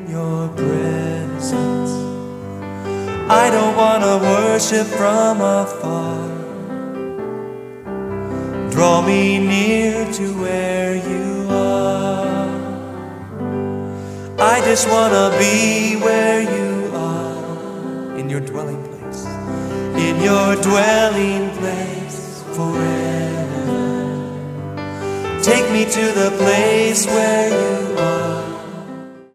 your presence. I don't want to worship from afar. Draw me near to where you are. I just want to be where you are, in your dwelling place, in your dwelling place forever. Take me to the place where you are.